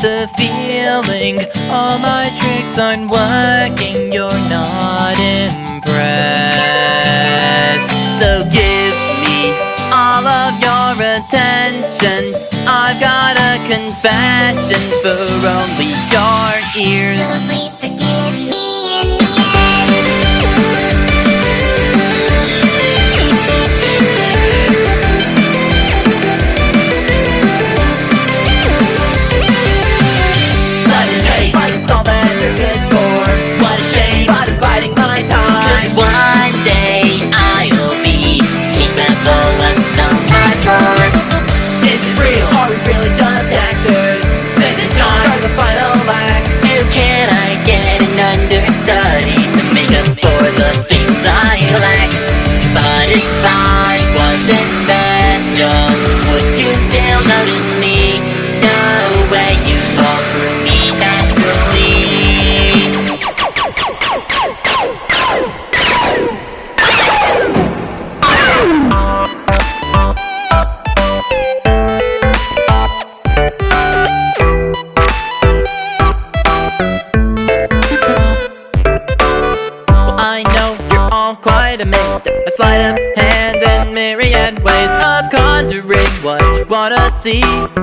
the feeling. All my tricks aren't working, you're not impressed. So give me all of your attention. I've got a confession for only your ears. So please forgive me in the But it tastes like all that you're good for. What a shame, but I'm biding my time. 'Cause one day I'll be capable of so much more. Is it real? Are we really just actors? Is it time for the final act? How can I get an understudy to make up for the things I lack? But if I wasn't special, would you still notice me? No way, you fall for me naturally. I know you're all quite amazed at my sleight of hand and myriad ways of conjuring what you wanna see.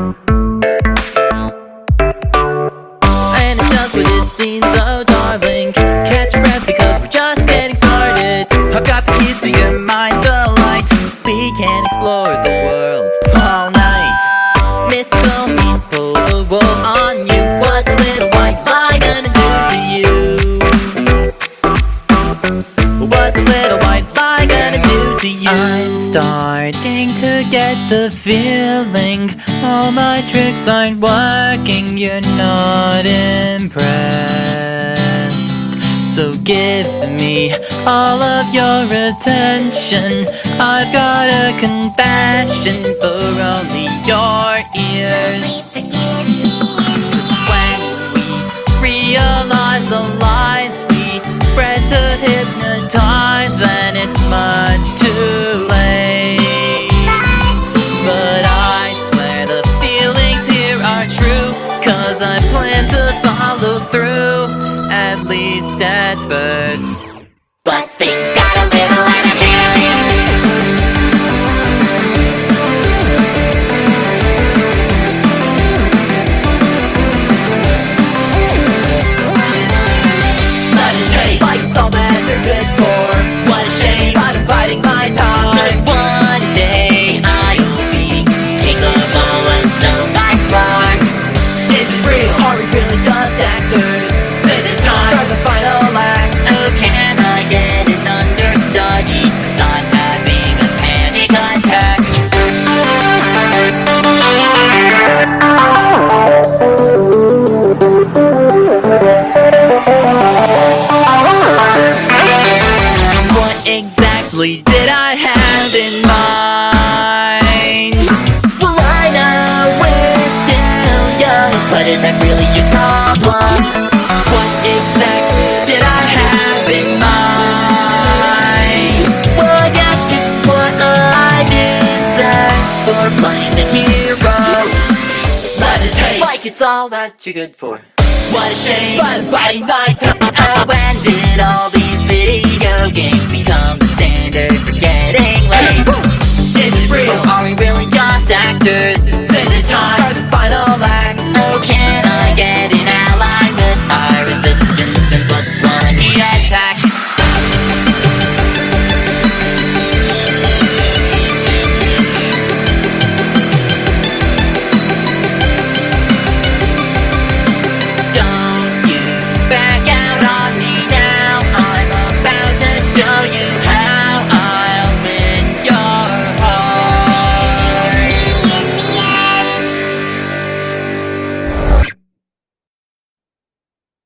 And it does what it seems, oh darling. Catch your breath because we're just getting started. I've got the keys to your mind's delight. We can explore the world all night. Mystical means full of wool on you. What's a little white lie gonna do to you? What's a little white lie gonna do to you? I'm starting to get the feeling all my tricks aren't working, you're not impressed. So give me all of your attention. I've got a confession for only your ears. When we realize the lies we spread to hypnotize, then it's much too late. But I swear the feelings here are true, 'cause I plan to follow through, at least at first. But things got a little out of hand. But it tastes like all that you're good for. What a shame, but I'm biding my time. 'Cause one day I'll be capable of so much more. Is it real? Are we really just actors? Is it time for the final act? Oh, can I get an understudy? 'Cause I'm having a panic attack. What exactly did I have in mind? Well, I know we're still young, but is that really your problem? What exactly did I have in mind? Well, I guess it's what I deserve for playing the hero. But it tastes like it's all that you're good for. What a shame, but I'm biting my tongue. Oh, when did all these video games become